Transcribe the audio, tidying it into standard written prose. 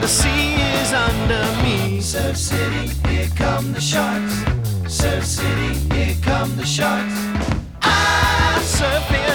sea is under me. Surf City, here come the sharks. Surf City, here come the sharks. I surf in